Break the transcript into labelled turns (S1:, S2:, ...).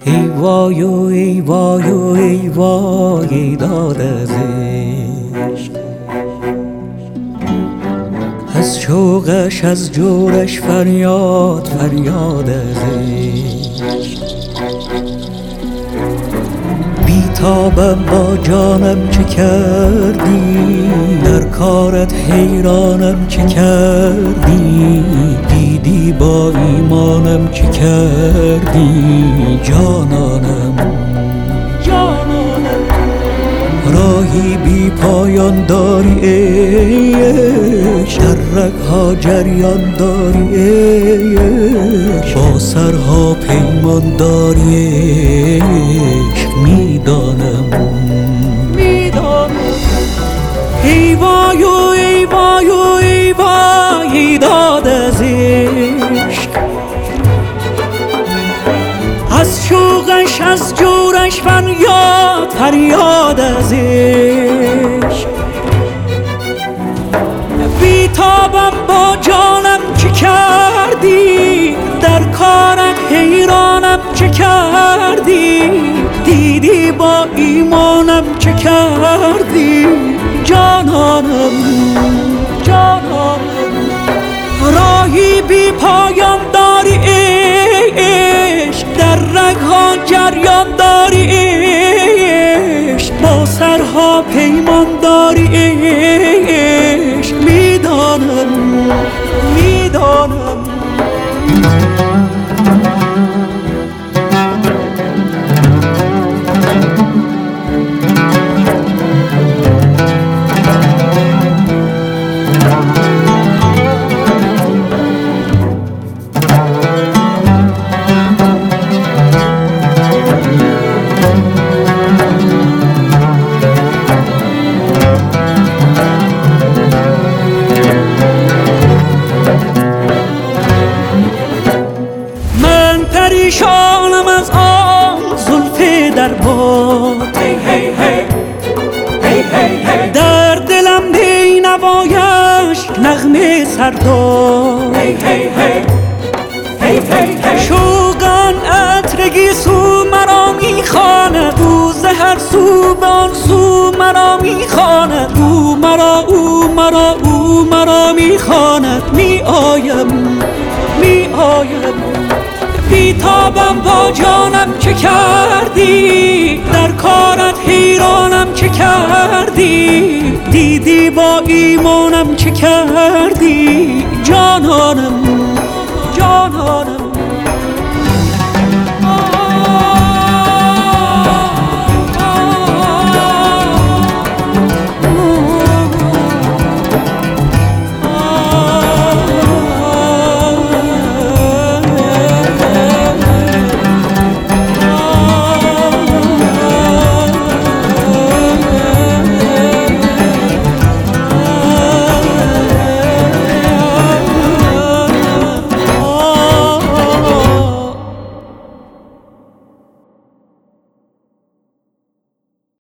S1: ای وای و ای وای و ای وای داد از عشق، از شوقش از جورش فریاد فریاد از عشق. بیتابم با جانم چه کردی، در کارت حیرانم چه کردی، دیدی با ایمانم چه کردی جانانم. راهی بی پایان داری عشق، در رگ‌ها جریان داری عشق، با سرها پیمان داری عشق. میدانم ای وای و ای وای و ای وای داد از عشق، از شوقش از جورش فریاد فریاد از عشق. بیتابم با جانم چه کردی، در کارت حیرانم چه کردی، دیدی با ایمانم چه کردی جانانم. راهی بی پایان داری عشق، در رگ‌ها جریان داری عشق، با سرها پیمان داری عشق. میدانم پریشانم از آن زلف در باد، در دلم بی نوایش نغمه سرداد. شوقان عطرگی سو مرا میخواند، او ز هر سو بان سو مرا میخواند، او مرا میخواند. میآیم بیتابم با جانم چه کردی، در کارت حیرانم چه کردی، دیدی با ایمانم چه کردی جانانم.